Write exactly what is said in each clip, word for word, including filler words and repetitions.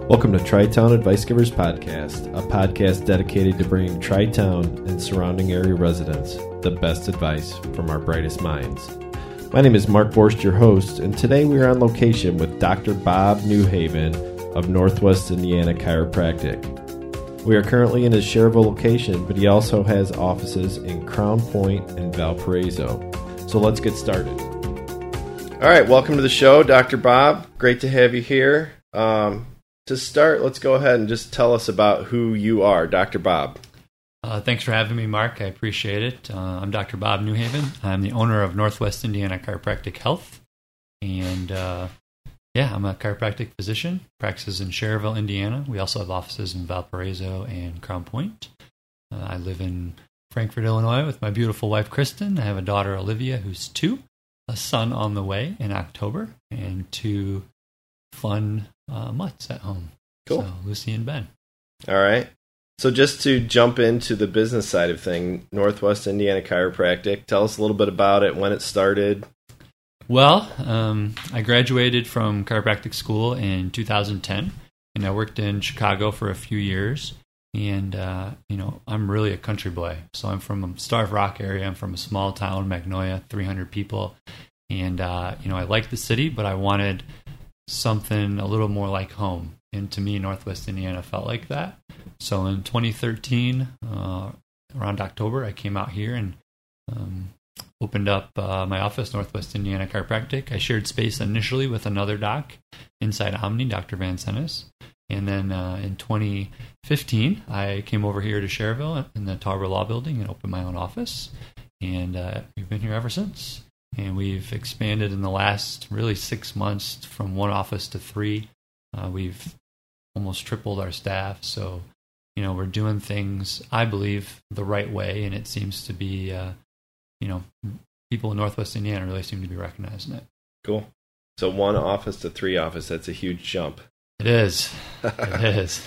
Welcome to Tri-Town Advice Givers Podcast, a podcast dedicated to bringing Tri-Town and surrounding area residents the best advice from our brightest minds. My name is Mark Borst, your host, and today we are on location with Doctor Bob Newhaven of Northwest Indiana Chiropractic. We are currently in his Cherville location, but he also has offices in Crown Point and Valparaiso. So let's get started. All right, welcome to the show, Doctor Bob. Great to have you here. Um, To start, let's go ahead and just tell us about who you are, Doctor Bob. Uh, thanks for having me, Mark. I appreciate it. Uh, I'm Doctor Bob Newhaven. I'm the owner of Northwest Indiana Chiropractic Health. And uh, yeah, I'm a chiropractic physician, practices in Cherville, Indiana. We also have offices in Valparaiso and Crown Point. Uh, I live in Frankfort, Illinois with my beautiful wife, Kristen. I have a daughter, Olivia, who's two, a son on the way in October, and two fun uh, mutts at home. Cool. So, Lucy and Ben. All right. So just to jump into the business side of things, Northwest Indiana Chiropractic, tell us a little bit about it, when it started. Well, um, I graduated from chiropractic school in two thousand ten, and I worked in Chicago for a few years. And, uh, you know, I'm really a country boy. So I'm from a Starved Rock area. I'm from a small town, Magnolia, three hundred people. And, uh, you know, I like the city, but I wanted something a little more like home. And to me, Northwest Indiana felt like that. So in twenty thirteen, uh, around October, I came out here and um, opened up uh, my office, Northwest Indiana Chiropractic. I shared space initially with another doc inside Omni, Doctor Van Sennis. And then uh, in twenty fifteen, I came over here to Cherville in the Tauber Law Building and opened my own office. And uh, we've been here ever since. And we've expanded in the last really six months from one office to three. Uh, we've almost tripled our staff. So, you know, we're doing things, I believe, the right way. And it seems to be, uh, you know, people in Northwest Indiana really seem to be recognizing it. Cool. So one office to three office, that's a huge jump. It is. It is.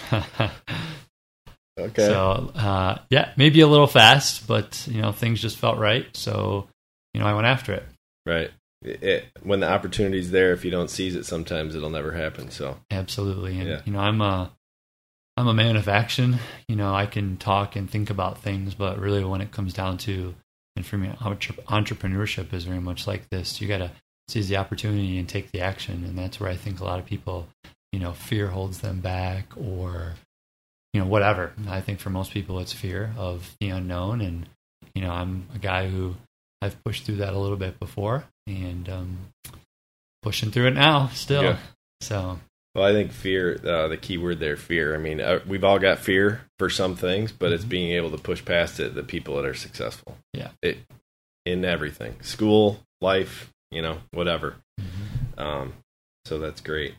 Okay. So, uh, yeah, maybe a little fast, but, you know, things just felt right. So, you know, I went after it. Right. It, it, when the opportunity's there, if you don't seize it, sometimes it'll never happen. So absolutely. And, yeah. you know, I'm a, I'm a man of action. You know, I can talk and think about things, but really when it comes down to, and for me, entrepreneurship is very much like this. You got to seize the opportunity and take the action. And that's where I think a lot of people, you know, fear holds them back or, you know, whatever. I think for most people, it's fear of the unknown. And, you know, I'm a guy who I've pushed through that a little bit before and um, pushing through it now still. Yeah. So, well, I think fear, uh, the key word there, fear. I mean, uh, we've all got fear for some things, but mm-hmm. it's being able to push past it, the people that are successful. Yeah. It, in everything, school, life, you know, whatever. Mm-hmm. Um, so that's great.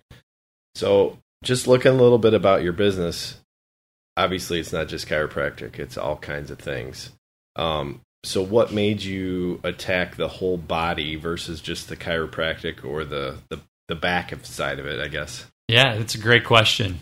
So just looking a little bit about your business, obviously it's not just chiropractic, it's all kinds of things. Um, So what made you attack the whole body versus just the chiropractic or the, the, the back of side of it, I guess? Yeah, that's a great question.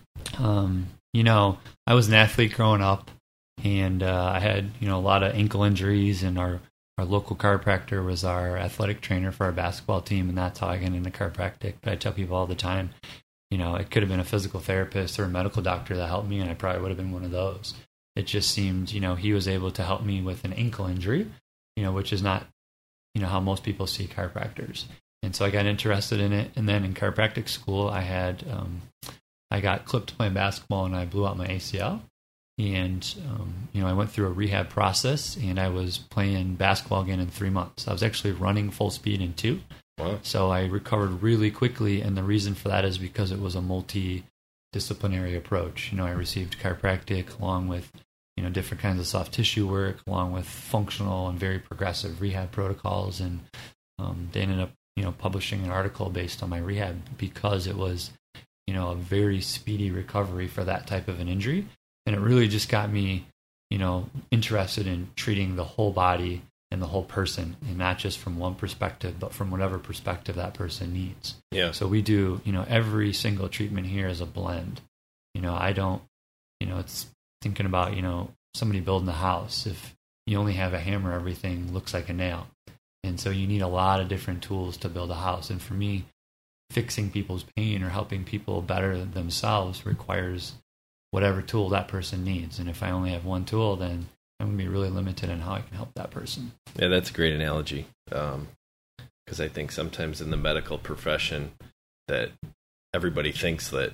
Um, you know, I was an athlete growing up, and uh, I had, you know, a lot of ankle injuries, and our, our local chiropractor was our athletic trainer for our basketball team, and that's how I got into chiropractic. But I tell people all the time, you know, it could have been a physical therapist or a medical doctor that helped me, and I probably would have been one of those. It just seemed, you know, he was able to help me with an ankle injury, you know, which is not, you know, how most people see chiropractors. And so I got interested in it. And then in chiropractic school, I had, um, I got clipped playing basketball and I blew out my A C L. And, um, you know, I went through a rehab process and I was playing basketball again in three months. I was actually running full speed in two. Wow. So I recovered really quickly. And the reason for that is because it was a multi-disciplinary approach. You know, I received chiropractic along with, you know, different kinds of soft tissue work, along with functional and very progressive rehab protocols. And um, they ended up, you know, publishing an article based on my rehab because it was, you know, a very speedy recovery for that type of an injury. And it really just got me, you know, interested in treating the whole body and the whole person, and not just from one perspective, but from whatever perspective that person needs. Yeah. So we do, you know, every single treatment here is a blend. You know, I don't, you know, it's thinking about, you know, somebody building a house. If you only have a hammer, everything looks like a nail. And so you need a lot of different tools to build a house. And for me, fixing people's pain or helping people better themselves requires whatever tool that person needs. And if I only have one tool, then I'm going to be really limited on how I can help that person. Yeah, that's a great analogy. Um, because I think sometimes in the medical profession that everybody thinks that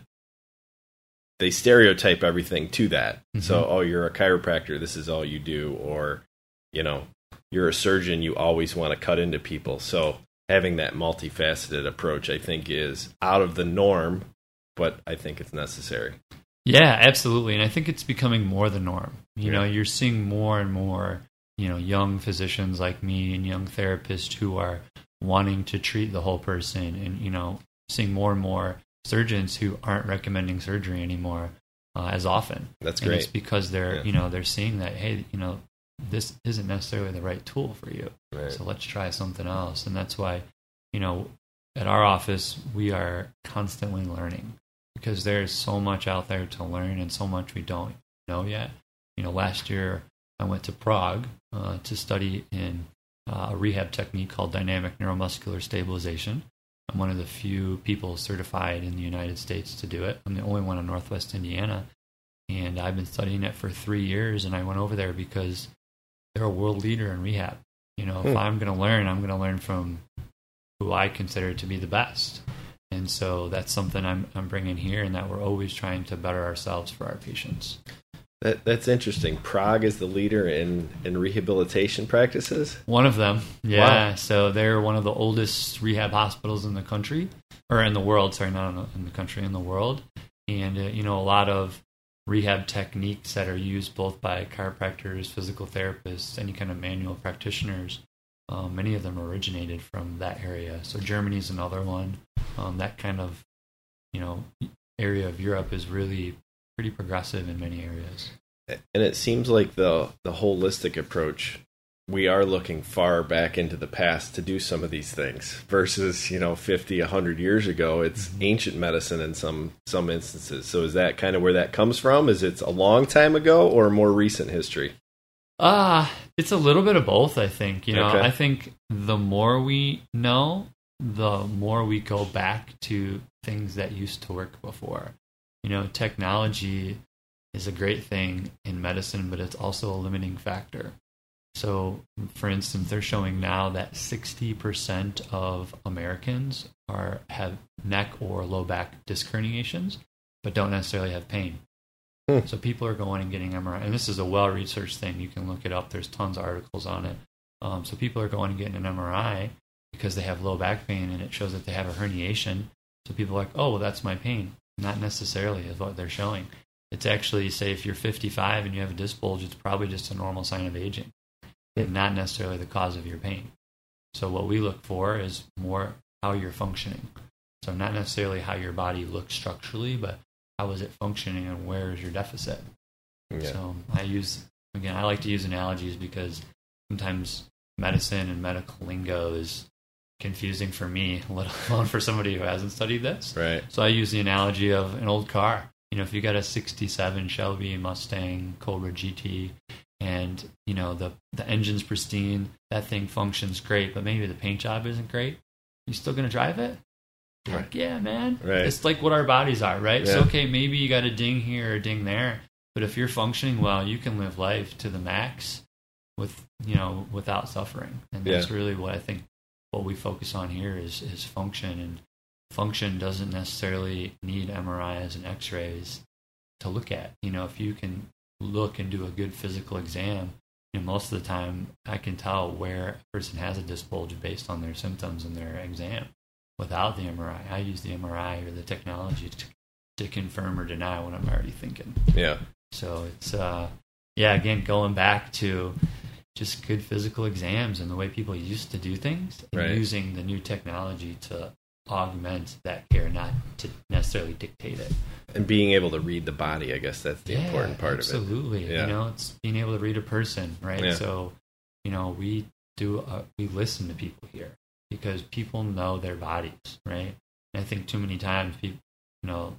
they stereotype everything to that. Mm-hmm. So, oh, you're a chiropractor, this is all you do. Or, you know, you're a surgeon, you always want to cut into people. So having that multifaceted approach, I think, is out of the norm, but I think it's necessary. Yeah, absolutely. And I think it's becoming more the norm. You Yeah. know, you're seeing more and more, you know, young physicians like me and young therapists who are wanting to treat the whole person, and, you know, seeing more and more surgeons who aren't recommending surgery anymore uh, as often. That's and great. It's because they're, Yeah. you know, they're seeing that, hey, you know, this isn't necessarily the right tool for you. Right. So let's try something else. And that's why, you know, at our office, we are constantly learning, because there's so much out there to learn and so much we don't know yet. You know, last year I went to Prague uh, to study in uh, a rehab technique called dynamic neuromuscular stabilization. I'm one of the few people certified in the United States to do it. I'm the only one in Northwest Indiana. And I've been studying it for three years, and I went over there because they're a world leader in rehab. You know, Hmm. if I'm going to learn, I'm going to learn from who I consider to be the best. And so that's something I'm I'm bringing here, and that we're always trying to better ourselves for our patients. That, that's interesting. Prague is the leader in, in rehabilitation practices? One of them, yeah. Wow. So they're one of the oldest rehab hospitals in the country, or in the world. Sorry, not in the, in the country, in the world. And uh, you know, a lot of rehab techniques that are used both by chiropractors, physical therapists, any kind of manual practitioners. Um, many of them originated from that area. So Germany's another one. Um, that kind of, you know, area of Europe is really pretty progressive in many areas. And it seems like the the holistic approach, we are looking far back into the past to do some of these things versus, you know, fifty, one hundred years ago. It's mm-hmm. ancient medicine in some some instances. So is that kind of where that comes from? Is it a long time ago or more recent history? Ah, uh, it's a little bit of both, I think. You know, Okay. I think the more we know, the more we go back to things that used to work before. You know, technology is a great thing in medicine, but it's also a limiting factor. So, for instance, they're showing now that sixty percent of Americans are have neck or low back disc herniations, but don't necessarily have pain. Hmm. So people are going and getting M R I, and this is a well-researched thing. You can look it up. There's tons of articles on it. Um, so people are going and getting an M R I because they have low back pain, and it shows that they have a herniation. So people are like, oh, well, that's my pain. Not necessarily is what they're showing. It's actually, say, if you're fifty-five and you have a disc bulge, it's probably just a normal sign of aging, and not necessarily the cause of your pain. So what we look for is more how you're functioning. So not necessarily how your body looks structurally, but how is it functioning and where is your deficit? Yeah. So I use, again, I like to use analogies because sometimes medicine and medical lingo is confusing for me, let alone for somebody who hasn't studied this. Right. So I use the analogy of an old car. You know, if you got a sixty-seven Shelby Mustang Cobra G T and, you know, the, the engine's pristine, that thing functions great, but maybe the paint job isn't great, you still going to drive it? Right. Heck yeah, man. Right. It's like what our bodies are, right? Yeah. So, okay, maybe you got a ding here or a ding there, but if you're functioning well, you can live life to the max with, you know, without suffering. And that's Yeah. really what I think what we focus on here is, is function. And function doesn't necessarily need M R Is and X-rays to look at. You know, if you can look and do a good physical exam, you know, most of the time I can tell where a person has a disc bulge based on their symptoms and their exam. Without the M R I, I use the M R I or the technology to, to confirm or deny what I'm already thinking. Yeah. So it's, uh, yeah, again, going back to just good physical exams and the way people used to do things, and Right. using the new technology to augment that care, not to necessarily dictate it. And being able to read the body, I guess that's the Yeah, important part absolutely. of it. Yeah. You know, it's being able to read a person, right? Yeah. So, you know, we do, uh, we listen to people here because people know their bodies, right? And I think too many times people, you know,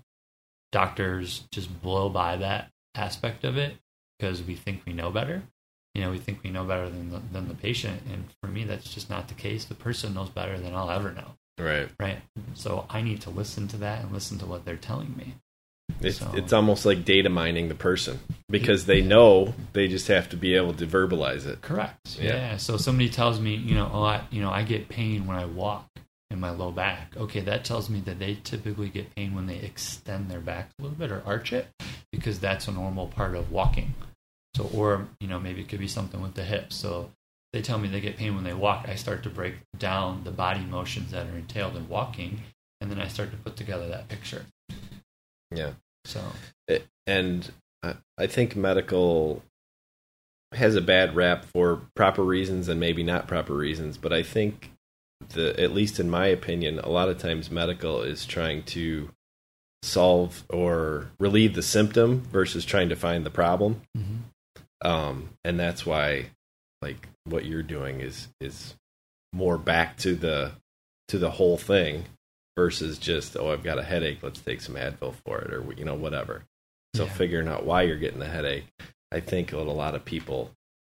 doctors just blow by that aspect of it because we think we know better. You know, we think we know better than the, than the patient. And for me, that's just not the case. The person knows better than I'll ever know. Right. Right. So I need to listen to that and listen to what they're telling me. It's So, it's almost like data mining the person, because they know, they just have to be able to verbalize it. correct. Yeah. Yeah. So somebody tells me, you know, oh, I, you know, I get pain when I walk in my low back. Okay, that tells me that they typically get pain when they extend their back a little bit or arch it, because that's a normal part of walking. So, or, you know, maybe it could be something with the hips. So they tell me they get pain when they walk. I start to break down the body motions that are entailed in walking, and then I start to put together that picture. Yeah. So, It, and I, I think medical has a bad rap for proper reasons and maybe not proper reasons, but I think the, at least in my opinion, a lot of times medical is trying to solve or relieve the symptom versus trying to find the problem. mm-hmm. Um, and that's why, like, what you're doing is is more back to the to the whole thing versus just, oh, I've got a headache, let's take some Advil for it, or, you know, whatever. So Yeah. figuring out why you're getting the headache, I think a lot of people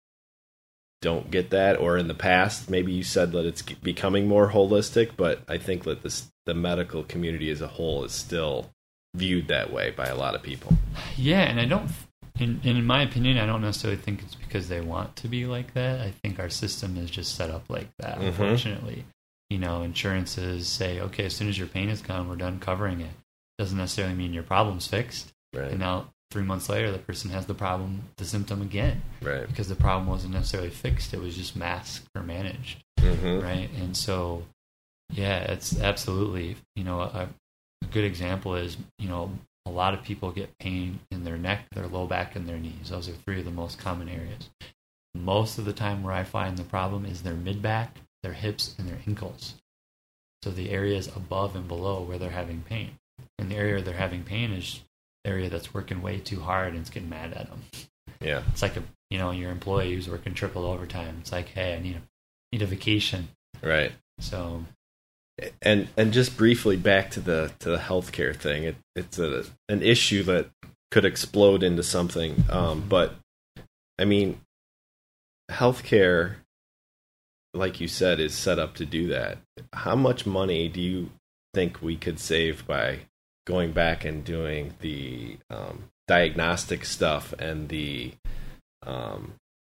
don't get that, or in the past, maybe you said that it's becoming more holistic, but I think that this, the medical community as a whole is still viewed that way by a lot of people. Yeah, and I don't, in, in my opinion, I don't necessarily think it's because they want to be like that. I think our system is just set up like that, Mhm. unfortunately. You know, insurances say, okay, as soon as your pain is gone, we're done covering it. Doesn't necessarily mean your problem's fixed. Right. And now, three months later, the person has the problem, the symptom again. Right. Because the problem wasn't necessarily fixed, it was just masked or managed. Mm-hmm. Right. And so, yeah, it's absolutely, you know, a, a good example is, you know, a lot of people get pain in their neck, their low back, and their knees. Those are three of the most common areas. Most of the time where I find the problem is their mid-back, their hips, and their ankles. So the areas above and below where they're having pain. And the area they're having pain is the area that's working way too hard and it's getting mad at them. Yeah. It's like a, you know, your employee who's working triple overtime. It's like, hey, I need a need a vacation. Right. So, And and just briefly back to the to the healthcare thing, it, it's a an issue that could explode into something. Um, but I mean, healthcare, like you said, is set up to do that. How much money do you think we could save by going back and doing the um, diagnostic stuff and the um,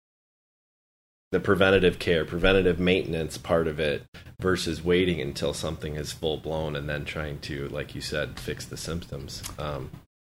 the preventative care, preventative maintenance part of it, versus waiting until something is full blown and then trying to, like you said, fix the symptoms? Um,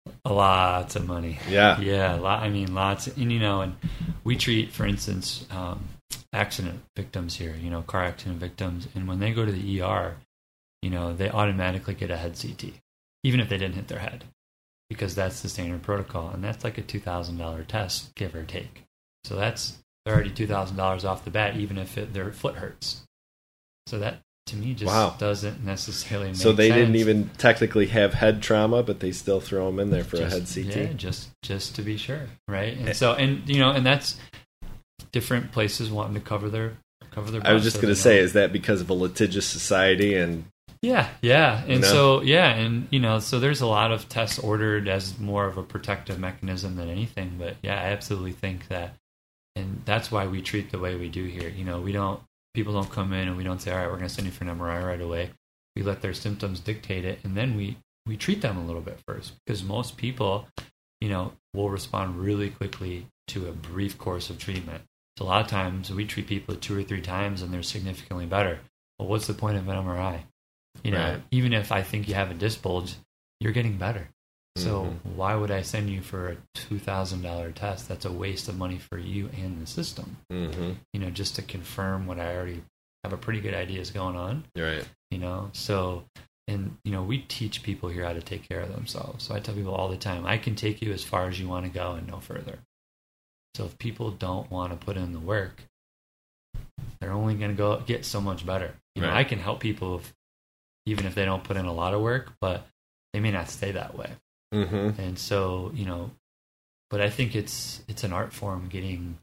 lots of money. yeah. Yeah, lot, I mean, lots. And, you know, and we treat, for instance, um, accident victims here, you know, car accident victims. And when they go to the E R, you know, they automatically get a head C T, even if they didn't hit their head, because that's the standard protocol. And that's like a two thousand dollars test, give or take. So that's they're already two thousand dollars off the bat, even if it, their foot hurts. So that, to me, just Wow. doesn't necessarily make sense. So they didn't even technically have head trauma, but they still throw them in there for just, a head C T? Yeah, just, just to be sure, right? And so, and, you know, and that's different places wanting to cover their cover their. I was butts just so going they to say, know. is that because of a litigious society? And Yeah, yeah. And You know? so, yeah, and, you know, so there's a lot of tests ordered as more of a protective mechanism than anything. But, yeah, I absolutely think that, and that's why we treat the way we do here. You know, we don't, people don't come in and we don't say, all right, we're going to send you for an M R I right away. We let their symptoms dictate it, and then we, we treat them a little bit first, because most people, you know, will respond really quickly to a brief course of treatment. So a lot of times we treat people two or three times and they're significantly better. Well, what's the point of an M R I? You know, Right. even if I think you have a disc bulge, you're getting better. So Mhm. why would I send you for a two thousand dollars test? That's a waste of money for you and the system. Mm-hmm. You know, just to confirm what I already have a pretty good idea is going on. Right. You know, so, and, you know, we teach people here how to take care of themselves. So I tell people all the time, I can take you as far as you want to go and no further. So if people don't want to put in the work, they're only going to go get so much better. You know, Right. I can help people if, even if they don't put in a lot of work, but they may not stay that way. Mm-hmm. And so, you know, but I think it's it's an art form, getting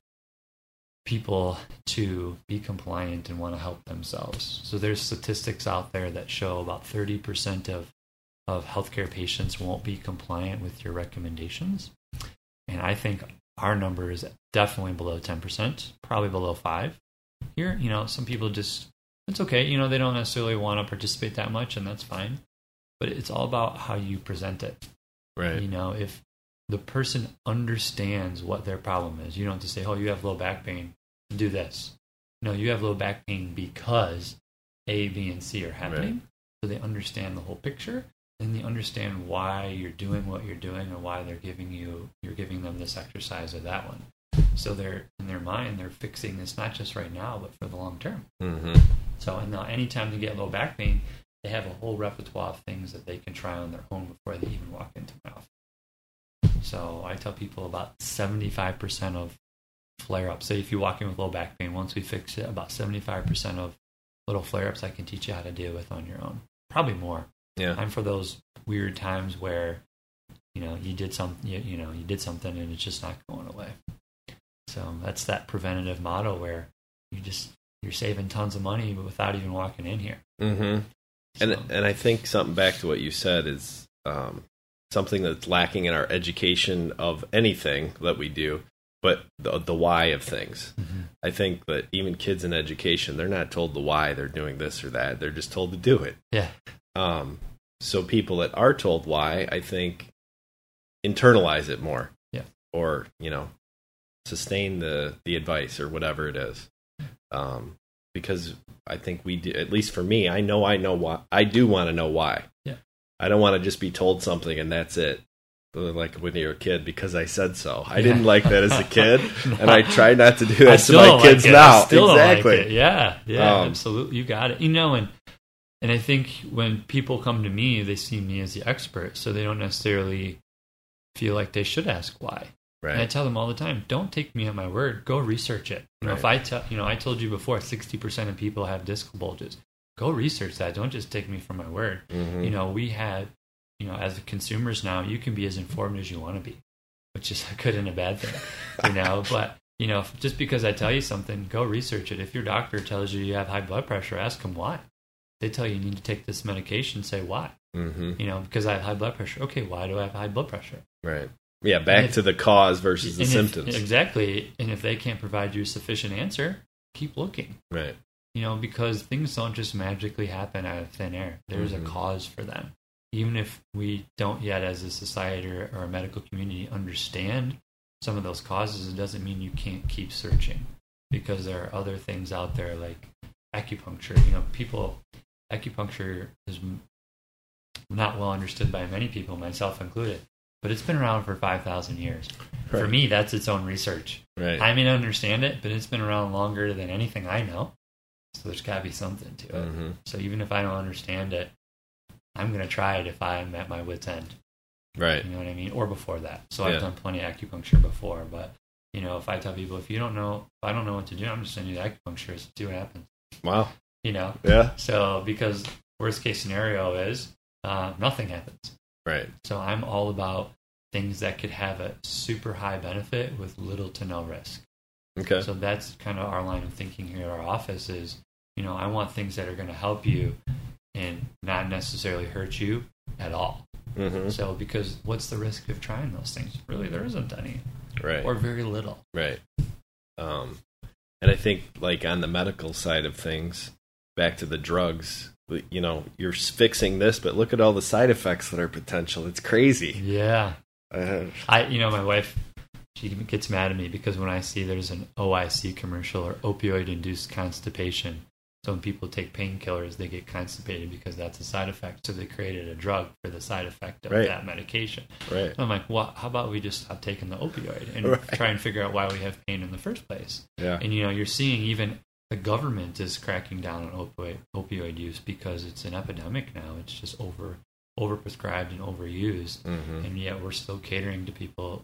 people to be compliant and want to help themselves. So there's statistics out there that show about thirty percent of of healthcare patients won't be compliant with your recommendations. And I think our number is definitely below ten percent, probably below five. Here, you know, some people just it's okay. You know, they don't necessarily want to participate that much, and that's fine. But it's all about how you present it. Right. You know, if the person understands what their problem is, you don't have to say, oh, you have low back pain, do this. No, you have low back pain because A, B, and C are happening. Right. So they understand the whole picture, and they understand why you're doing what you're doing and why they're giving you, you're giving them this exercise or that one. So they're, in their mind, they're fixing this not just right now, but for the long term. Mm-hmm. So and now anytime they get low back pain, they have a whole repertoire of things that they can try on their own before they even walk into my office. So I tell people about seventy-five percent of flare-ups. Say if you walk in with low back pain, once we fix it, about seventy-five percent of little flare-ups I can teach you how to deal with on your own. Probably more. Yeah. I'm for those weird times where, you know, you did some, you, you know, you did something and it's just not going away. So that's that preventative model where you just, you're saving tons of money, but without even walking in here. Mm-hmm. So. And and I think something back to what you said is um, something that's lacking in our education of anything that we do, but the, the why of things. Mm-hmm. I think that even kids in education, they're not told the why they're doing this or that. They're just told to do it. Yeah. Um. So people that are told why, I think, internalize it more. Yeah. Or, you know, sustain the, the advice or whatever it is. Um. Because I think we do, at least for me, I know I know why. I do want to know why. Yeah. I don't want to just be told something and that's it. Like when you're a kid, because I said so. I yeah. didn't like that as a kid, no. and I try not to do that to my like kids it. now. I still exactly. Don't like it. Yeah. Yeah. Um, absolutely. You got it. You know, and and I think when people come to me, they see me as the expert, so they don't necessarily feel like they should ask why. Right. And I tell them all the time, don't take me at my word. Go research it. You know, right. if I tell, you know, I told you before, sixty percent of people have disc bulges. Go research that. Don't just take me for my word. Mm-hmm. You know, we had, you know, as consumers now, you can be as informed as you want to be, which is a good and a bad thing, you know. But, you know, just because I tell you something, go research it. If your doctor tells you you have high blood pressure, ask them why. They tell you you need to take this medication, say why. Mm-hmm. You know, because I have high blood pressure. Okay, why do I have high blood pressure? Right. Yeah, back if, to the cause versus the symptoms. If, exactly. And if they can't provide you a sufficient answer, keep looking. Right. You know, because things don't just magically happen out of thin air. There's mm-hmm. a cause for them. Even if we don't yet as a society or, or a medical community understand some of those causes, it doesn't mean you can't keep searching. Because there are other things out there like acupuncture. You know, people, acupuncture is not well understood by many people, myself included. But it's been around for five thousand years. Right. For me, that's its own research. Right. I may not understand it, but it's been around longer than anything I know. So there's got to be something to it. Mm-hmm. So even if I don't understand it, I'm going to try it if I'm at my wit's end. Right. You know what I mean? Or before that. So yeah. I've done plenty of acupuncture before. But, you know, if I tell people, if you don't know, if I don't know what to do, I'm just sending you the acupuncturist to see what happens. Wow. You know? Yeah. So because worst case scenario is uh, nothing happens. Right. So I'm all about things that could have a super high benefit with little to no risk. Okay. So that's kind of our line of thinking here at our office is, you know, I want things that are going to help you and not necessarily hurt you at all. Mm-hmm. So because what's the risk of trying those things? Really, there isn't any. Right. Or very little. Right. Um, and I think like on the medical side of things, back to the drugs, you know, you're fixing this, but look at all the side effects that are potential. It's crazy. Yeah. Uh, I, you know, my wife, she gets mad at me because when I see there's an O I C commercial or opioid-induced constipation, so when people take painkillers, they get constipated because that's a side effect. So they created a drug for the side effect of right. that medication. Right. So I'm like, well, how about we just stop taking the opioid and right. try and figure out why we have pain in the first place? Yeah. And, you know, you're seeing even the government is cracking down on opioid, opioid use because it's an epidemic now. It's just over overprescribed and overused, mm-hmm. and yet we're still catering to people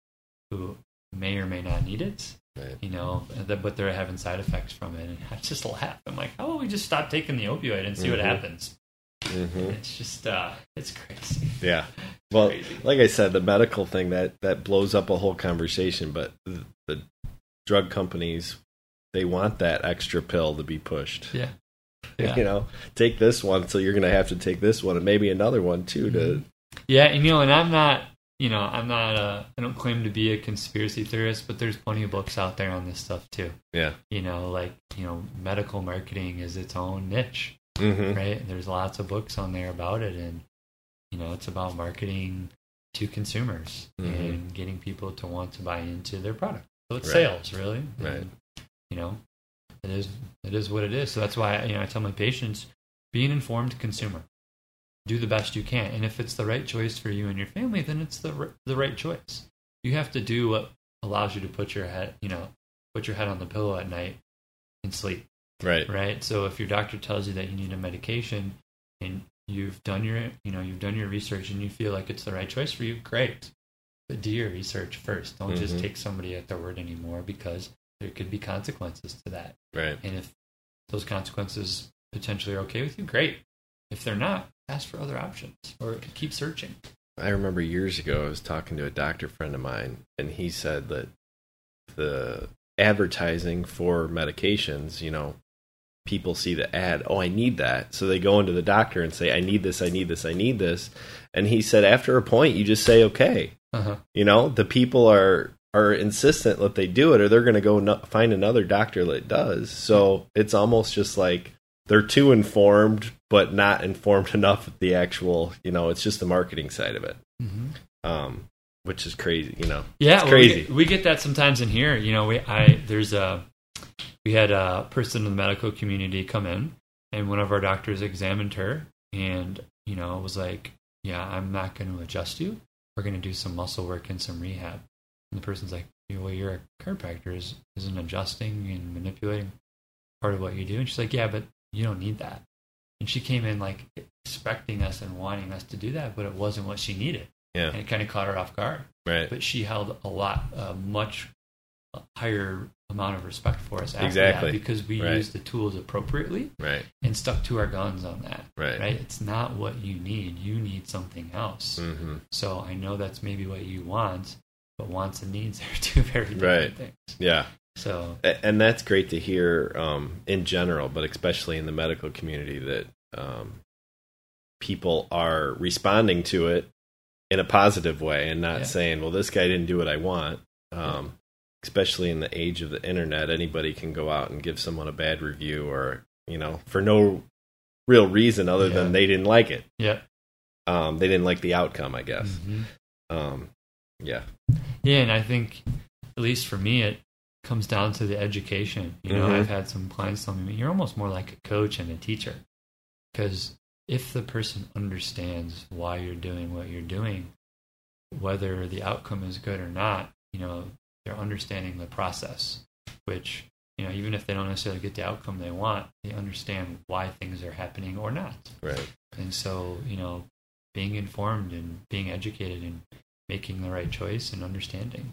who may or may not need it. Right. You know, but they're having side effects from it. And I just laugh. I'm like, how about we just stop taking the opioid and see mm-hmm. what happens? Mm-hmm. It's just, uh, it's crazy. Yeah. Well, crazy. Like I said, the medical thing, that, that blows up a whole conversation, but the, the drug companies, they want that extra pill to be pushed. Yeah. Yeah. You know, take this one, so you're going to have to take this one and maybe another one too. To yeah, and you know, and I'm not, you know, I'm not a, I don't claim to be a conspiracy theorist, but there's plenty of books out there on this stuff too. Yeah. You know, like, you know, medical marketing is its own niche, mm-hmm. right? There's lots of books on there about it. And, you know, it's about marketing to consumers mm-hmm. and getting people to want to buy into their product. So it's right. sales, really. Right. And, you know, it is, it is what it is. So that's why, you know, I tell my patients, be an informed consumer. Do the best you can. And if it's the right choice for you and your family, then it's the the right choice. You have to do what allows you to put your head, you know, put your head on the pillow at night and sleep. Right. Right. So if your doctor tells you that you need a medication and you've done your, you know, you've done your research and you feel like it's the right choice for you, great. But do your research first. Don't mm-hmm. just take somebody at their word anymore, because there could be consequences to that. Right. And if those consequences potentially are okay with you, great. If they're not, ask for other options or keep searching. I remember years ago I was talking to a doctor friend of mine, and he said that the advertising for medications, you know, people see the ad, oh, I need that. So they go into the doctor and say, I need this, I need this, I need this. And he said after a point, you just say, okay. Uh-huh. You know, the people are are insistent that they do it, or they're going to go no- find another doctor that does. So it's almost just like they're too informed, but not informed enough of the actual, you know, it's just the marketing side of it. Mm-hmm. Um, which is crazy, you know. Yeah, it's well, crazy. We get, we get that sometimes in here. You know, we I there's a we had a person in the medical community come in, and one of our doctors examined her, and you know was like, "Yeah, I'm not going to adjust you. We're going to do some muscle work and some rehab." And the person's like, "Well, you're a chiropractor. Is isn't adjusting and manipulating part of what you do?" And she's like, "Yeah, but you don't need that." And she came in like expecting us and wanting us to do that, but it wasn't what she needed. Yeah. And it kind of caught her off guard. Right. But she held a lot, a much higher amount of respect for us after exactly. that, because we right. used the tools appropriately right. and stuck to our guns on that. Right. Right. It's not what you need. You need something else. Mm-hmm. So I know that's maybe what you want, but wants and needs are two very different right. things. Yeah. So, and that's great to hear um, in general, but especially in the medical community, that um, people are responding to it in a positive way and not yeah. saying, well, this guy didn't do what I want. Um, yeah. Especially in the age of the internet, anybody can go out and give someone a bad review, or, you know, for no real reason other yeah. than they didn't like it. Yeah. Um, they didn't like the outcome, I guess. Mm-hmm. Um, yeah. Yeah. And I think, at least for me, it comes down to the education. You know, mm-hmm. I've had some clients tell me, you're almost more like a coach and a teacher, because if the person understands why you're doing what you're doing, whether the outcome is good or not, you know, they're understanding the process, which, you know, even if they don't necessarily get the outcome they want, they understand why things are happening or not. Right. And so, you know, being informed and being educated and making the right choice and understanding.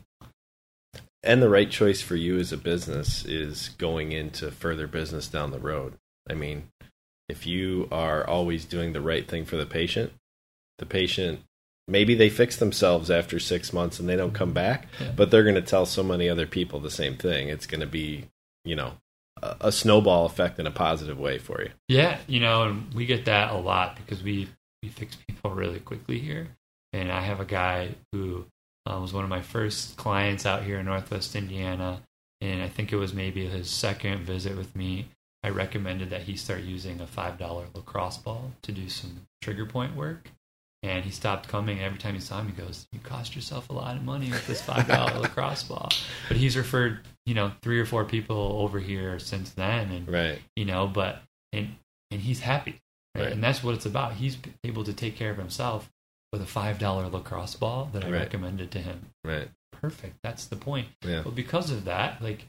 And the right choice for you as a business is going into further business down the road. I mean, if you are always doing the right thing for the patient, the patient, maybe they fix themselves after six months and they don't come back, yeah. but they're going to tell so many other people the same thing. It's going to be, you know, a, a snowball effect in a positive way for you. Yeah, you know, and we get that a lot because we, we fix people really quickly here. And I have a guy who uh, was one of my first clients out here in Northwest Indiana, and I think it was maybe his second visit with me. I recommended that he start using a five dollar lacrosse ball to do some trigger point work. And he stopped coming. Every time he saw him, he goes, "You cost yourself a lot of money with this five dollar lacrosse ball." But he's referred, you know, three or four people over here since then. And, right. you know, but, and, and he's happy. Right? Right. And that's what it's about. He's able to take care of himself with a five dollar lacrosse ball that I right. recommended to him. Right. Perfect. That's the point. Yeah. But because of that, like,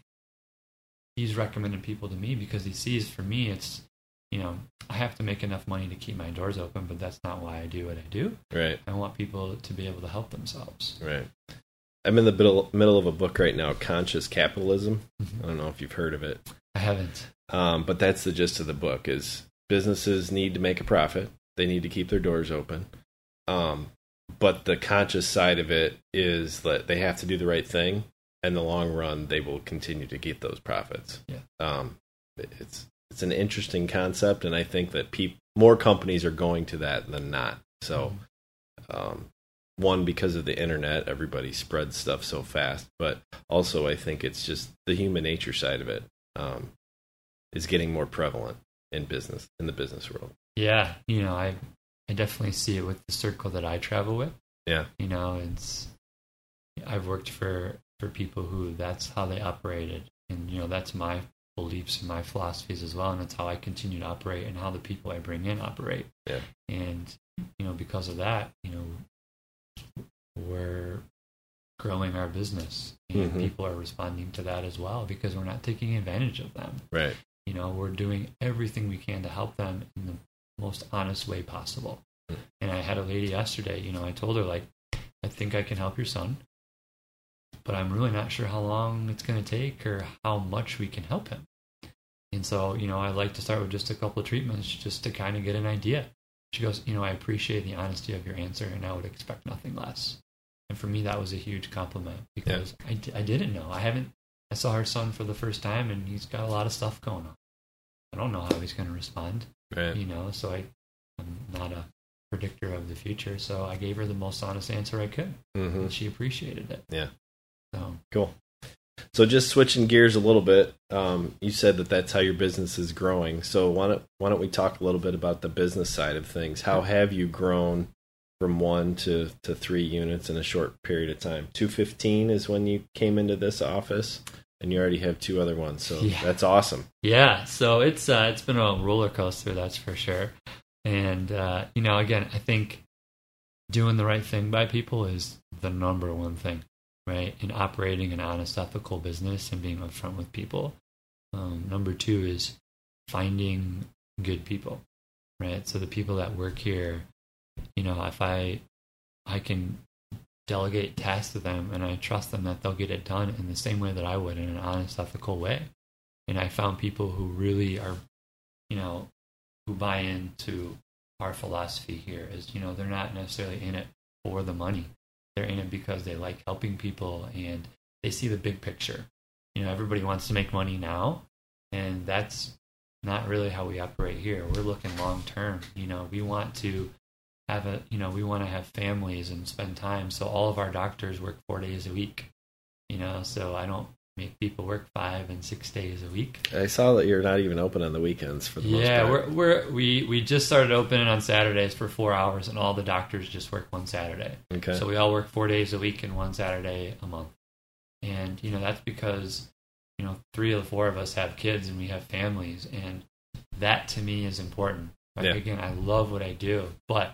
he's recommended people to me because he sees, for me, it's, you know, I have to make enough money to keep my doors open, but that's not why I do what I do. Right. I want people to be able to help themselves. Right. I'm in the middle, middle of a book right now, Conscious Capitalism. Mm-hmm. I don't know if you've heard of it. I haven't. Um, but that's the gist of the book is businesses need to make a profit. They need to keep their doors open. Um, but the conscious side of it is that they have to do the right thing. In the long run, they will continue to get those profits. Yeah. Um, it's it's an interesting concept, and I think that peop- more companies are going to that than not. So, um, one, because of the internet, everybody spreads stuff so fast, but also I think it's just the human nature side of it um, is getting more prevalent in business, in the business world. Yeah, you know, I I definitely see it with the circle that I travel with. Yeah, you know, it's I've worked for for people who that's how they operated, and you know that's my beliefs and my philosophies as well, and that's how I continue to operate and how the people I bring in operate. Yeah, and you know, because of that, you know, we're growing our business, and mm-hmm. people are responding to that as well because we're not taking advantage of them. Right. You know, we're doing everything we can to help them in the most honest way possible. Mm-hmm. And I had a lady yesterday, you know, I told her, like, I think I can help your son, but I'm really not sure how long it's going to take or how much we can help him. And so, you know, I like to start with just a couple of treatments just to kind of get an idea. She goes, you know, I appreciate the honesty of your answer, and I would expect nothing less. And for me, that was a huge compliment because yeah. I, d- I didn't know. I haven't, I saw her son for the first time, and he's got a lot of stuff going on. I don't know how he's going to respond, right. you know, so I, I'm not a predictor of the future. So I gave her the most honest answer I could, mm-hmm. and she appreciated it. Yeah. So cool. So just switching gears a little bit, um, you said that that's how your business is growing. So why don't why don't we talk a little bit about the business side of things? How have you grown from one to, to three units in a short period of time? two fifteen is when you came into this office, and you already have two other ones. So yeah. That's awesome. Yeah. So it's uh, it's been a roller coaster, that's for sure. And uh, you know, again, I think doing the right thing by people is the number one thing. Right, in operating an honest, ethical business and being upfront with people. Um, number two is finding good people, right? So the people that work here, you know, if I I can delegate tasks to them and I trust them that they'll get it done in the same way that I would, in an honest, ethical way. And I found people who really are, you know, who buy into our philosophy here is, you know, they're not necessarily in it for the money. They're in it because they like helping people and they see the big picture. You know, everybody wants to make money now, and that's not really how we operate here. We're looking long term. You know, we want to have a, you know, we want to have families and spend time. So all of our doctors work four days a week. You know, so I don't make people work five and six days a week. I saw that you're not even open on the weekends for the most yeah, part. Yeah, we're, we're we we just started opening on Saturdays for four hours, and all the doctors just work one Saturday. Okay. So we all work four days a week and one Saturday a month. And you know that's because you know three of the four of us have kids and we have families, and that to me is important. Like, yeah. Again, I love what I do, but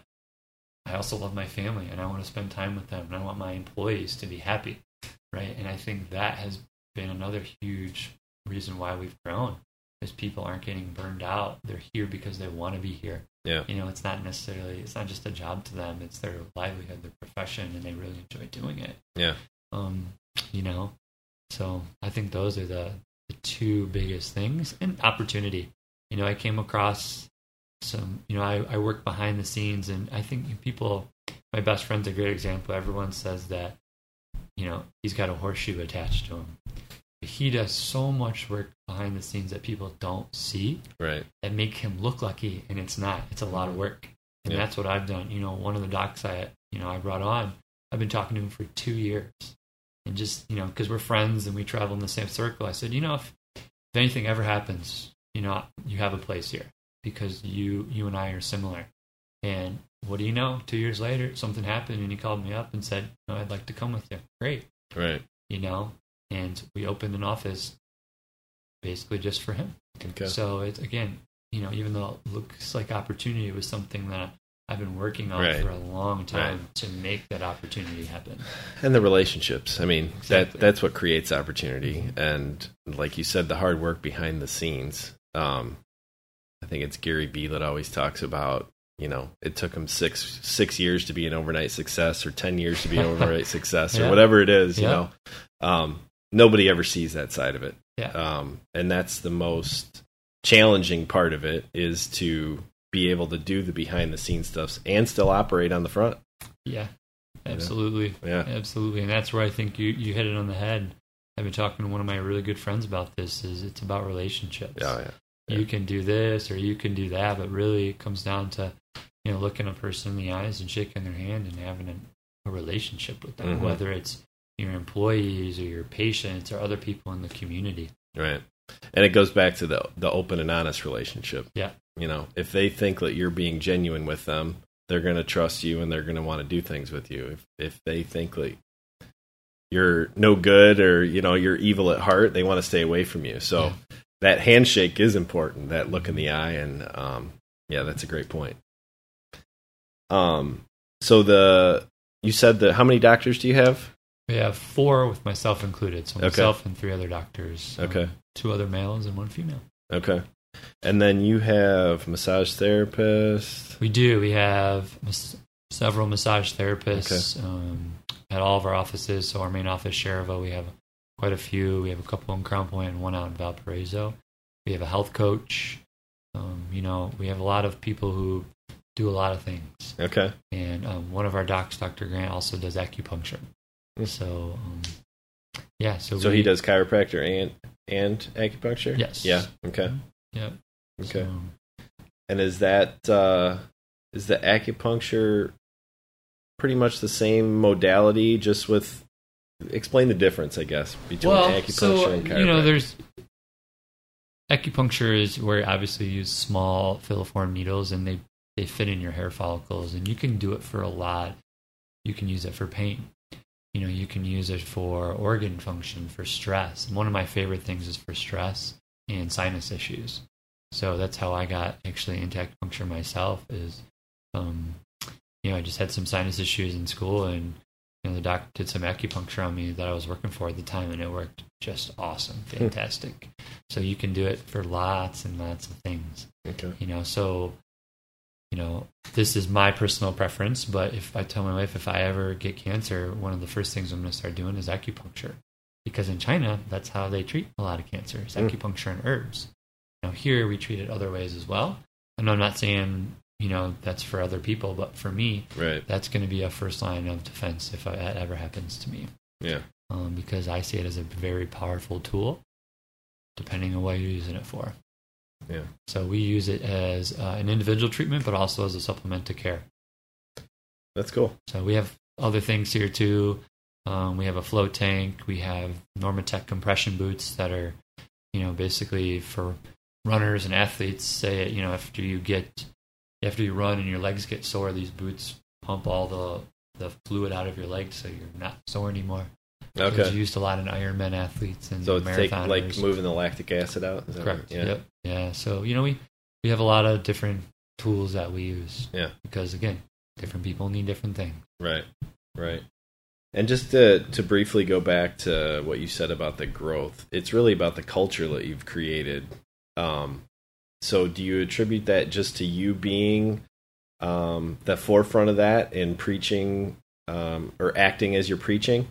I also love my family, and I want to spend time with them, and I want my employees to be happy, right? And I think that has been another huge reason why we've grown is people aren't getting burned out. They're here because they want to be here. Yeah. You know, it's not necessarily, it's not just a job to them. It's their livelihood, their profession, and they really enjoy doing it. Yeah. Um, you know, so I think those are the, the two biggest things. And opportunity. You know, I came across some, you know, I, I work behind the scenes, and I think people, my best friend's a great example. Everyone says that, you know, he's got a horseshoe attached to him. He does so much work behind the scenes that people don't see, right? That make him look lucky, and it's not. It's a lot of work, and yeah. That's what I've done. You know, one of the docs I, you know, I brought on, I've been talking to him for two years, and just, you know, because we're friends and we travel in the same circle. I said, you know, if, if anything ever happens, you know, you have a place here because you, you and I are similar. And what do you know? Two years later, something happened, and he called me up and said, "No, I'd like to come with you." Great, right? You know. And we opened an office basically just for him. Okay. So it's, again, you know, even though it looks like opportunity, it was something that I've been working on right. for a long time right. to make that opportunity happen. And the relationships. I mean, exactly. that that's what creates opportunity. And like you said, the hard work behind the scenes. Um, I think it's Gary Vee that always talks about, you know, it took him six six years to be an overnight success, or ten years to be an overnight success, yeah. or whatever it is, you yeah. know. Um, nobody ever sees that side of it. Yeah. Um, and that's the most challenging part of it, is to be able to do the behind the scenes stuff and still operate on the front. Yeah, absolutely. Yeah. Absolutely. And that's where I think you, you hit it on the head. I've been talking to one of my really good friends about this, is it's about relationships. Oh, yeah. Yeah. You can do this or you can do that, but really it comes down to, you know, looking a person in the eyes and shaking their hand and having a a relationship with them, mm-hmm. whether it's your employees or your patients or other people in the community. Right. And it goes back to the the open and honest relationship. Yeah. You know, if they think that you're being genuine with them, they're going to trust you and they're going to want to do things with you. If if they think like you're no good or, you know, you're evil at heart, they want to stay away from you. So yeah. that handshake is important, that look in the eye. And um, yeah, that's a great point. Um, so the, you said that, how many doctors do you have? We have four with myself included. So myself okay. and three other doctors. Okay. Um, two other males and one female. Okay. And then you have massage therapists. We do. We have mas- several massage therapists okay. um, at all of our offices. So our main office, Cherville, we have quite a few. We have a couple in Crown Point and one out in Valparaiso. We have a health coach. Um, you know, we have a lot of people who do a lot of things. Okay. And um, one of our docs, Doctor Grant, also does acupuncture. Mm. So, um, yeah. So, so we, he does chiropractor and and acupuncture? Yes. Yeah. Okay. Yeah. Okay. So, and is that uh, is the acupuncture pretty much the same modality, just with explain the difference, I guess, between well, acupuncture so, and chiropractor? You know, there's acupuncture is where obviously you use small filiform needles and they, they fit in your hair follicles, and you can do it for a lot. You can use it for pain. You know, you can use it for organ function, for stress. And one of my favorite things is for stress and sinus issues. So that's how I got actually into acupuncture myself is, um, you know, I just had some sinus issues in school, and, you know, the doc did some acupuncture on me that I was working for at the time, and it worked just awesome, fantastic. So you can do it for lots and lots of things. Okay. You know, so, you know, this is my personal preference, but if I tell my wife if I ever get cancer, one of the first things I'm going to start doing is acupuncture. Because in China, that's how they treat a lot of cancer, is mm. acupuncture and herbs. Now here we treat it other ways as well. And I'm not saying, you know, that's for other people, but for me, right. that's going to be a first line of defense if that ever happens to me. Yeah. Um, because I see it as a very powerful tool, depending on what you're using it for. Yeah. So we use it as uh, an individual treatment, but also as a supplement to care. That's cool. So we have other things here too. Um, we have a float tank. We have Normatec compression boots that are, you know, basically for runners and athletes. Say, you know, after you get, after you run and your legs get sore, these boots pump all the the fluid out of your legs, so you're not sore anymore. Okay. It's used a lot in Ironman athletes and so marathoners. So it's take, like moving the lactic acid out? Is that Correct. Right? Yeah. Yep. Yeah. So, you know, we, we have a lot of different tools that we use. Yeah. Because, again, different people need different things. Right. Right. And just to, to briefly go back to what you said about the growth, it's really about the culture that you've created. Um, so do you attribute that just to you being um, the forefront of that and preaching um, or acting as you're preaching?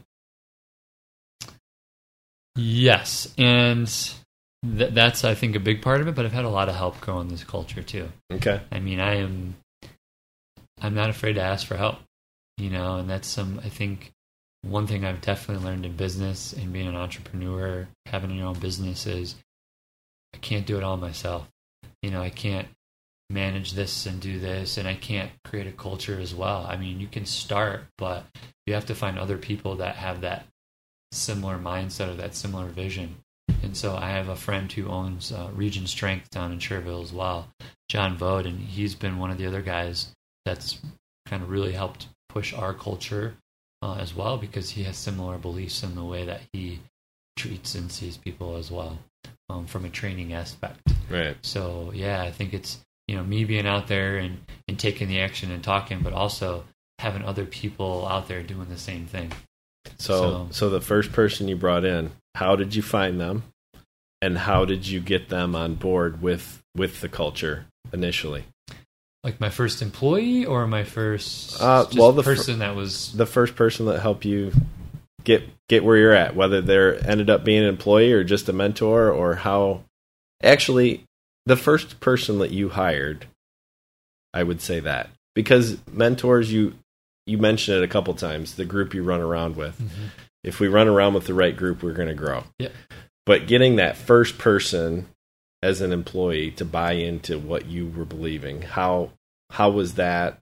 Yes, and th- that's, I think, a big part of it, but I've had a lot of help growing this culture, too. Okay. I mean, I am, I'm not afraid to ask for help, you know, and that's some, I think, one thing I've definitely learned in business and being an entrepreneur, having your own business is I can't do it all myself. You know, I can't manage this and do this, and I can't create a culture as well. I mean, you can start, but you have to find other people that have that similar mindset or that similar vision. And so I have a friend who owns uh, Region Strength down in Cherville as well, John Vode, and he's been one of the other guys that's kind of really helped push our culture uh, as well, because he has similar beliefs in the way that he treats and sees people as well, um, from a training aspect. Right. So yeah, I think it's, you know, me being out there and, and taking the action and talking, but also having other people out there doing the same thing. So, so, so the first person you brought in, how did you find them, and how did you get them on board with with the culture initially? Like my first employee or my first uh, just well, the person fir- that was the first person that helped you get get where you're at, whether they ended up being an employee or just a mentor, or how. Actually, the first person that you hired, I would say that, because mentors you. You mentioned it a couple times, the group you run around with. Mm-hmm. If we run around with the right group, we're going to grow. Yeah. But getting that first person as an employee to buy into what you were believing, how how was that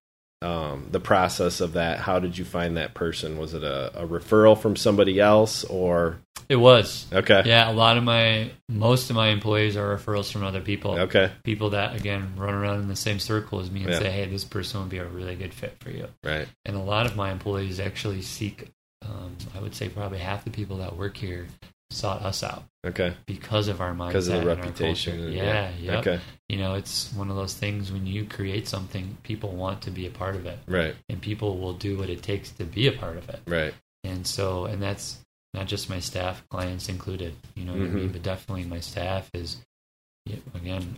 um, the process of that? How did you find that person? Was it a, a referral from somebody else, or? It was. Okay. Yeah, a lot of my, most of my employees are referrals from other people. Okay. People that, again, run around in the same circle as me and Yeah. say, hey, this person would be a really good fit for you. Right. And a lot of my employees actually seek, um, I would say probably half the people that work here sought us out Okay. because of our mindset. Because of the and our reputation. culture. and- Yeah, yeah. Okay. You know, it's one of those things when you create something, people want to be a part of it. Right. And people will do what it takes to be a part of it. Right. And so, and that's not just my staff, clients included, you know what I mean? Mhm. But definitely my staff is, yeah, again,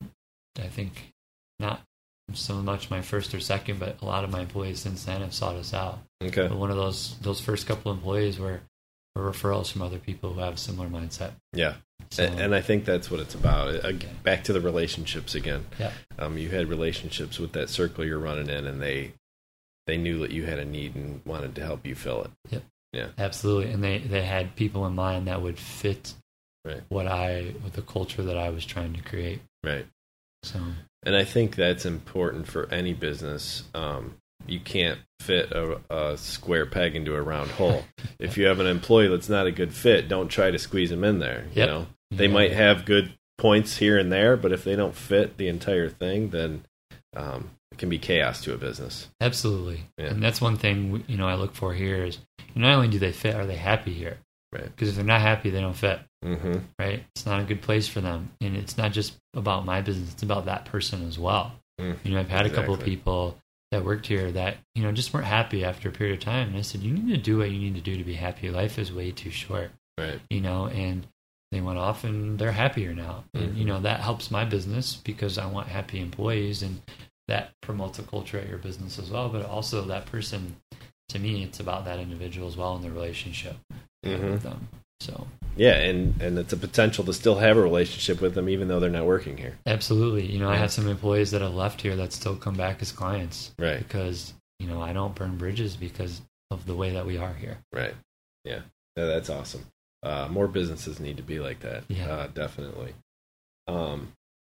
I think not so much my first or second, but a lot of my employees since then have sought us out. Okay. But one of those those first couple employees were, were referrals from other people who have a similar mindset. Yeah. So, A- And I think that's what it's about. Uh, Back to the relationships again. yeah, Um, you had relationships with that circle you're running in, and they they knew that you had a need and wanted to help you fill it. Yep. Yeah. Absolutely. And they, they had people in mind that would fit Right. what I, with the culture that I was trying to create. Right. So, And I think that's important for any business. Um, you can't fit a, a square peg into a round hole. If you have an employee that's not a good fit, don't try to squeeze them in there. You Yep. know, they Yeah. might have good points here and there, but if they don't fit the entire thing, then um, it can be chaos to a business. absolutely. Yeah. And that's one thing, you know, I look for here is not only do they fit, are they happy here? Right. Because if they're not happy, they don't fit, Mm-hmm. right? It's not a good place for them. And it's not just about my business, it's about that person as well. Mm, You know, I've had a couple of exactly. people that worked here that, you know, just weren't happy after a period of time. And I said, you need to do what you need to do to be happy. Life is way too short, Right. you know, and they went off and they're happier now. And, Mhm. you know, that helps my business because I want happy employees and that promotes a culture at your business as well. But also that person, to me, it's about that individual as well and the relationship Mhm. with them. So Yeah, and, and it's a potential to still have a relationship with them even though they're not working here. absolutely. You know, I Yeah. have some employees that have left here that still come back as clients Right. because, you know, I don't burn bridges because of the way that we are here. Right. Yeah. Yeah, that's awesome. Uh, more businesses need to be like that. Yeah. Uh, definitely. Um,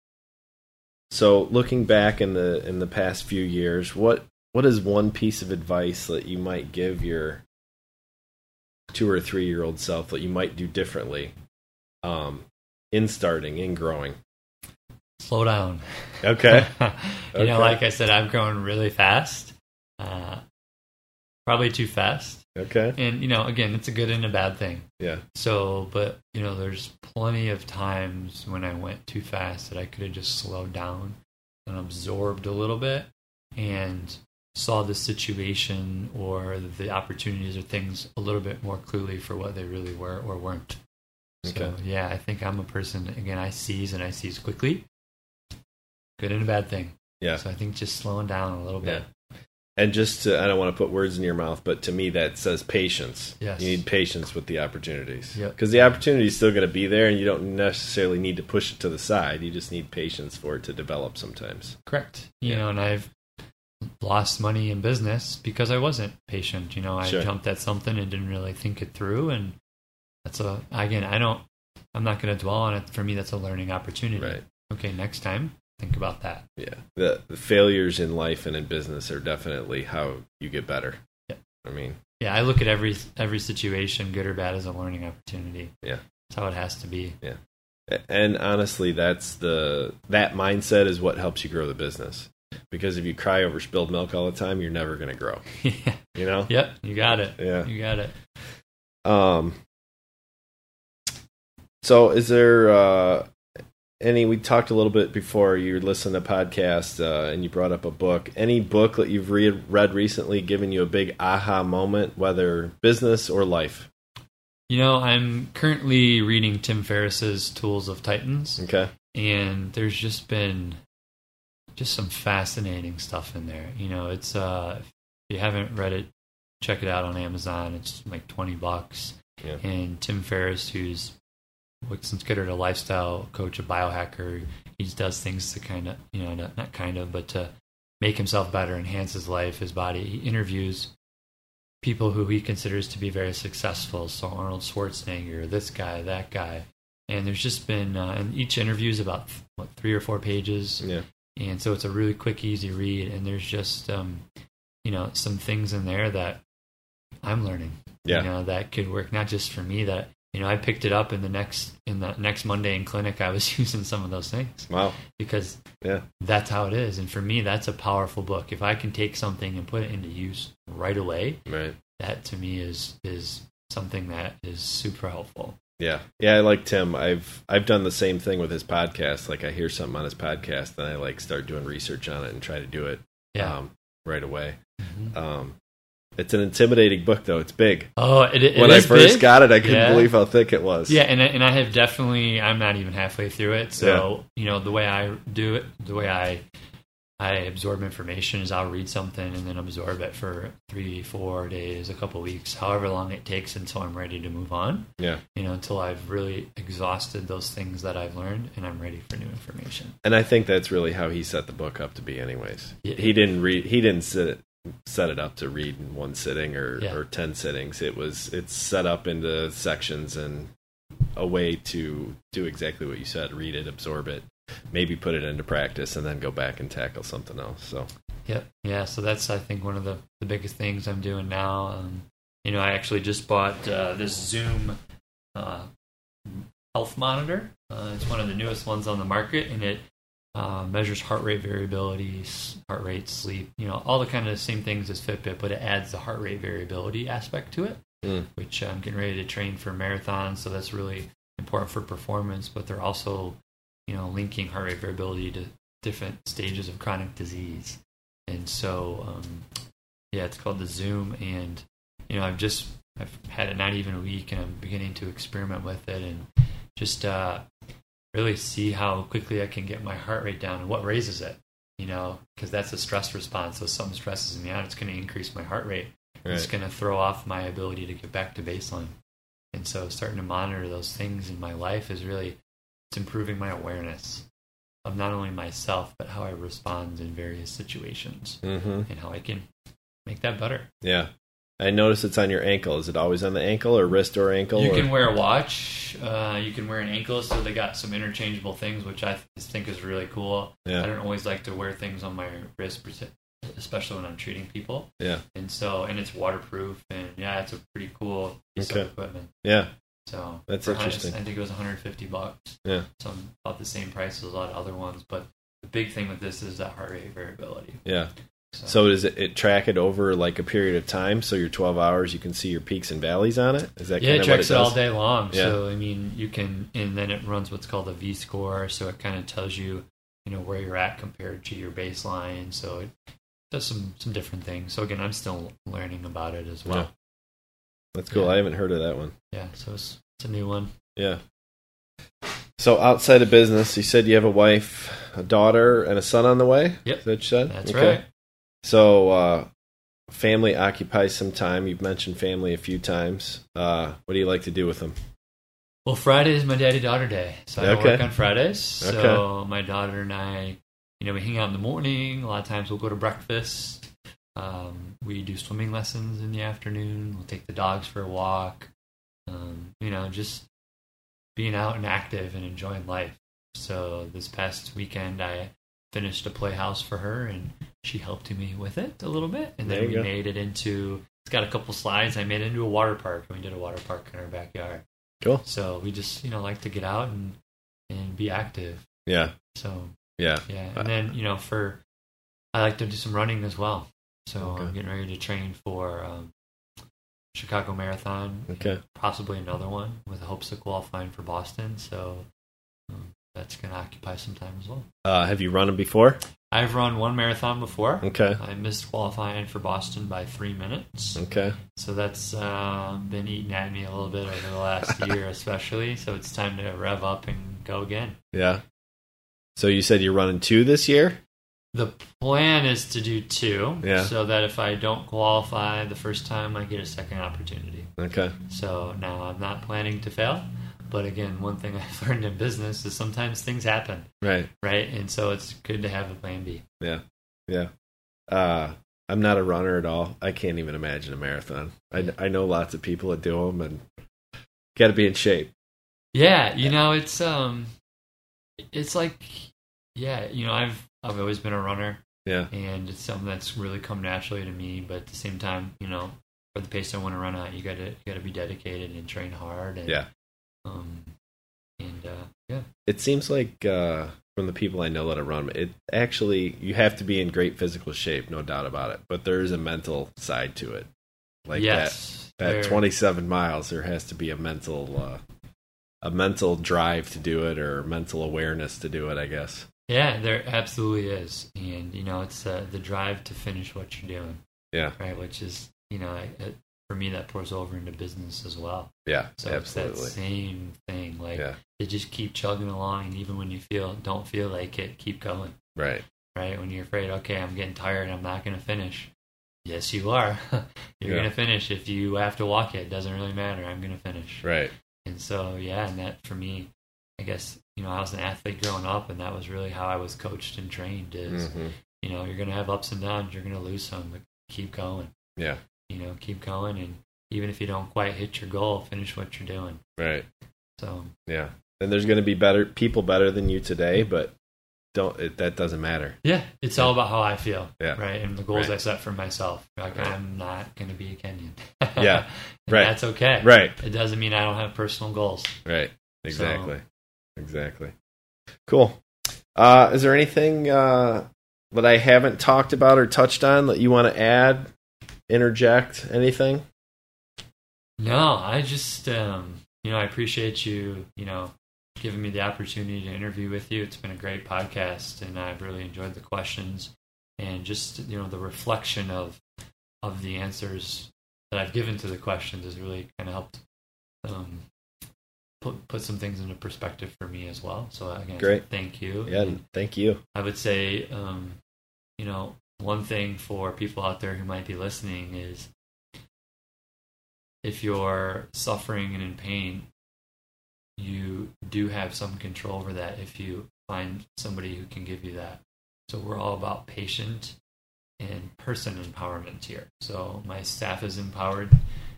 so looking back in the in the past few years, what what is one piece of advice that you might give your two or three year old self that you might do differently um, in starting, in growing? Slow down. Okay. you Okay. know, like I said, I've grown really fast. Uh, probably too fast. Okay. And, you know, again, it's a good and a bad thing. Yeah. So, but, you know, there's plenty of times when I went too fast that I could have just slowed down and absorbed a little bit and saw the situation or the opportunities or things a little bit more clearly for what they really were or weren't. Okay. So, yeah, I think I'm a person, again, I seize and I seize quickly. Good and a bad thing. Yeah. So I think just slowing down a little bit. Yeah. And just to, I don't want to put words in your mouth, but to me that says patience. Yes. You need patience with the opportunities. Yep. Because the opportunity is still going to be there, and you don't necessarily need to push it to the side. You just need patience for it to develop sometimes. Correct. You Yeah. know, and I've lost money in business because I wasn't patient. You know, I Sure. jumped at something and didn't really think it through. And that's a, again, I don't, I'm not going to dwell on it. For me, that's a learning opportunity. Right. Okay, next time, think about that. Yeah. The, the failures in life and in business are definitely how you get better. Yep. I mean, Yeah, I look at every every situation, good or bad, as a learning opportunity. Yeah. That's how it has to be. yeah. And honestly, that's the that mindset is what helps you grow the business. Because if you cry over spilled milk all the time, you're never going to grow. yeah. You know? Yep, you got it. Yeah. You got it. Um. So, is there uh, any? We talked a little bit before you listened to podcast, uh, and you brought up a book. Any book that you've read read recently, given you a big aha moment, whether business or life? You know, I'm currently reading Tim Ferriss's Tools of Titans. Okay. And there's just been just some fascinating stuff in there. You know, it's uh if you haven't read it, check it out on Amazon. It's like twenty bucks. Yeah. And Tim Ferriss, who's what's considered a lifestyle coach, a biohacker, he does things to kind of, you know, not, not kind of, but to make himself better, enhance his life, his body. He interviews people who he considers to be very successful. So Arnold Schwarzenegger, this guy, that guy. And there's just been, uh, and each interview is about, what, three or four pages. Yeah. And so it's a really quick, easy read. And there's just, um, you know, some things in there that I'm learning. Yeah. You know, that could work not just for me. That you know, I picked it up in the next in the next Monday in clinic. I was using some of those things. Wow. Because yeah, that's how it is. And for me, that's a powerful book. If I can take something and put it into use right away, right. that to me is is something that is super helpful. Yeah. Yeah, I like Tim. I've I've done the same thing with his podcast. Like I hear something on his podcast, then I like start doing research on it and try to do it yeah. um, right away. Mm-hmm. Um, it's an intimidating book, though. It's big. Oh, it, it when is I first big. got it, I couldn't yeah. believe how thick it was. Yeah, and and I have definitely. I'm not even halfway through it. So yeah. you know, the way I do it, the way I I absorb information is I'll read something and then absorb it for three, four days, a couple weeks, however long it takes until I'm ready to move on. Yeah. You know, until I've really exhausted those things that I've learned and I'm ready for new information. And I think that's really how he set the book up to be anyways. Yeah. He didn't read he didn't set it, set it up to read in one sitting or, yeah. or ten sittings. It was it's set up into sections and a way to do exactly what you said, read it, absorb it, maybe put it into practice and then go back and tackle something else. So Yep. Yeah. So that's, I think, one of the, the biggest things I'm doing now. Um, you know, I actually just bought uh, this Zoom uh, health monitor. Uh, it's one of the newest ones on the market, and it uh, measures heart rate variability, heart rate, sleep, you know, all the kind of the same things as Fitbit, but it adds the heart rate variability aspect to it, mm. which I'm getting ready to train for marathons. So that's really important for performance, but they're also, you know, linking heart rate variability to different stages of chronic disease. And so, um, yeah, it's called the Zoom, and, you know, I've just, I've had it not even a week, and I'm beginning to experiment with it and just uh, really see how quickly I can get my heart rate down and what raises it, you know, because that's a stress response. So if something stresses me out, it's going to increase my heart rate. Right. It's going to throw off my ability to get back to baseline. And so starting to monitor those things in my life is really, it's improving my awareness of not only myself, but how I respond in various situations, mm-hmm. and how I can make that better. Yeah. I notice it's on your ankle. Is it always on the ankle or wrist or ankle? You or? can wear a watch. Uh, you can wear an ankle. So they got some interchangeable things, which I th- think is really cool. Yeah. I don't always like to wear things on my wrist, especially when I'm treating people. Yeah. And so, and it's waterproof, and yeah, it's a pretty cool piece okay. of equipment. Yeah. So that's interesting. I think it was one hundred fifty bucks. Yeah. So about the same price as a lot of other ones, but the big thing with this is that heart rate variability. Yeah. So, so does it, it track it over like a period of time? So your twelve hours, you can see your peaks and valleys on it? Is that yeah, kind it of tracks what it, it does? all day long. Yeah. So, I mean, you can, and then it runs what's called a V-score. So it kind of tells you, you know, where you're at compared to your baseline. So it does some, some different things. So again, I'm still learning about it as well. Yeah. That's cool. Yeah. I haven't heard of that one. Yeah, so it's, it's a new one. Yeah. So outside of business, you said you have a wife, a daughter, and a son on the way? Yep. Is that what you said? That's okay. right. So uh, family occupies some time. You've mentioned family a few times. Uh, what do you like to do with them? Well, Friday is my daddy-daughter day. So I don't okay. work on Fridays. So okay. my daughter and I, you know, we hang out in the morning. A lot of times we'll go to breakfast. Um, we do swimming lessons in the afternoon. We'll take the dogs for a walk. Um, you know, just being out and active and enjoying life. So this past weekend, I finished a playhouse for her, and she helped me with it a little bit. And then we go. made it into, it's got a couple slides. I made it into a water park, and we did a water park in our backyard. Cool. So we just, you know, like to get out and, and be active. Yeah. So, yeah. Yeah. And then, you know, for, I like to do some running as well. So okay. I'm getting ready to train for um, Chicago Marathon. Okay. Possibly another one with hopes of qualifying for Boston. So um, that's going to occupy some time as well. Uh, have you run them before? I've run one marathon before. Okay. I missed qualifying for Boston by three minutes. Okay. So that's uh, been eating at me a little bit over the last year, especially. So it's time to rev up and go again. Yeah. So you said you're running two this year? The plan is to do two, yeah. so that if I don't qualify the first time, I get a second opportunity. Okay. So now I'm not planning to fail, but again, one thing I've learned in business is sometimes things happen. Right. Right, and so it's good to have a plan B. Yeah, yeah. Uh, I'm not a runner at all. I can't even imagine a marathon. I, I know lots of people that do them, and got to be in shape. Yeah, you know, it's um, it's like, yeah, you know, I've I've always been a runner. Yeah. And it's something that's really come naturally to me. But at the same time, you know, for the pace I want to run at, you got to you got to be dedicated and train hard. And, yeah. Um, and uh, yeah. It seems like uh, from the people I know that have run, it actually, you have to be in great physical shape, no doubt about it. But there is a mental side to it. Like yes, that, that twenty-seven miles, there has to be a mental, uh, a mental drive to do it, or mental awareness to do it, I guess. Yeah, there absolutely is. And, you know, it's uh, the drive to finish what you're doing. Yeah. Right, which is, you know, it, for me, that pours over into business as well. Yeah, so absolutely. It's that same thing. Like, yeah. to just keep chugging along, and even when you feel don't feel like it, keep going. Right. Right, when you're afraid, okay, I'm getting tired, I'm not going to finish. Yes, you are. You're yeah. going to finish. If you have to walk it, it doesn't really matter. I'm going to finish. Right. And so, yeah, and that for me, I guess, you know, I was an athlete growing up, and that was really how I was coached and trained is, mm-hmm. you know, you're going to have ups and downs. You're going to lose some, but keep going. Yeah. You know, keep going. And even if you don't quite hit your goal, finish what you're doing. Right. So. Yeah. And there's going to be better people better than you today, but don't it, that doesn't matter. Yeah. It's yeah. all about how I feel. Yeah. Right. And the goals right. I set for myself. Like, right. I'm not going to be a Kenyan. yeah. Right. That's okay. Right. It doesn't mean I don't have personal goals. Right. Exactly. So, exactly. Cool. Uh, is there anything uh, that I haven't talked about or touched on that you want to add, interject, anything? No, I just, um, you know, I appreciate you, you know, giving me the opportunity to interview with you. It's been a great podcast, and I've really enjoyed the questions and just, you know, the reflection of of the answers that I've given to the questions has really kind of helped um, put put some things into perspective for me as well. So again, great. Thank you. Yeah, and thank you. I would say, um, you know, one thing for people out there who might be listening is, if you're suffering and in pain, you do have some control over that if you find somebody who can give you that. So we're all about patient and person empowerment here. So my staff is empowered,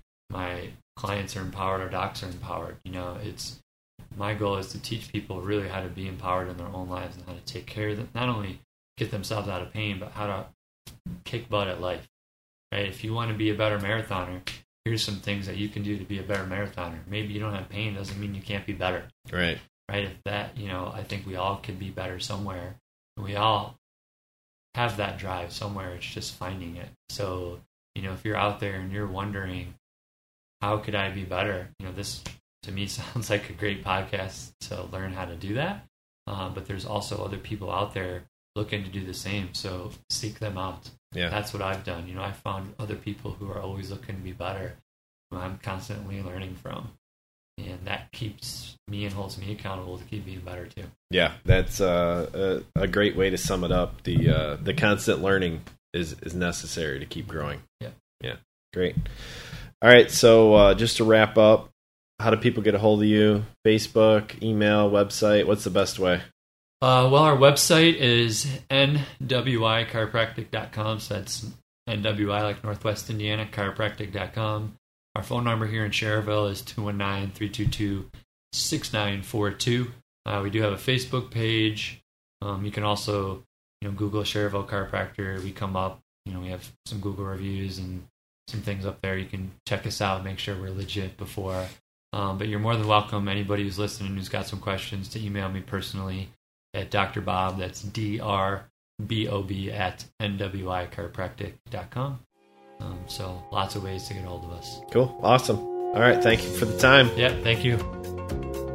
my clients are empowered, our docs are empowered. You know, it's my goal is to teach people really how to be empowered in their own lives and how to take care of them, not only get themselves out of pain, but how to kick butt at life. Right? If you want to be a better marathoner, here's some things that you can do to be a better marathoner. Maybe you don't have pain, doesn't mean you can't be better. Right. Right. If that, you know, I think we all can be better somewhere. We all have that drive somewhere. It's just finding it. So, you know, if you're out there and you're wondering, how could I be better? You know, this to me sounds like a great podcast to learn how to do that. Uh, but there's also other people out there looking to do the same. So seek them out. Yeah. That's what I've done. You know, I found other people who are always looking to be better, who I'm constantly learning from. And that keeps me and holds me accountable to keep being better too. Yeah, that's uh, a, a great way to sum it up. The uh, the constant learning is, is necessary to keep growing. Yeah. Yeah, great. All right, so uh, just to wrap up, how do people get a hold of you? Facebook, email, website? What's the best way? Uh, well, our website is N W I chiropractic dot com. So that's N W I like Northwest Indiana, chiropractic dot com. Our phone number here in Cherville is two one nine, three two two, six nine four two. Uh, we do have a Facebook page. Um, you can also, you know, Google Cherville Chiropractor. We come up. You know, we have some Google reviews and some things up there. You can check us out, make sure we're legit before. Um, but you're more than welcome, anybody who's listening who's got some questions, to email me personally at Doctor Bob, that's D R B O B at N W I chiropractic dot com. Um, so lots of ways to get a hold of us. Cool. Awesome. All right. Thank you for the time. Yeah, thank you.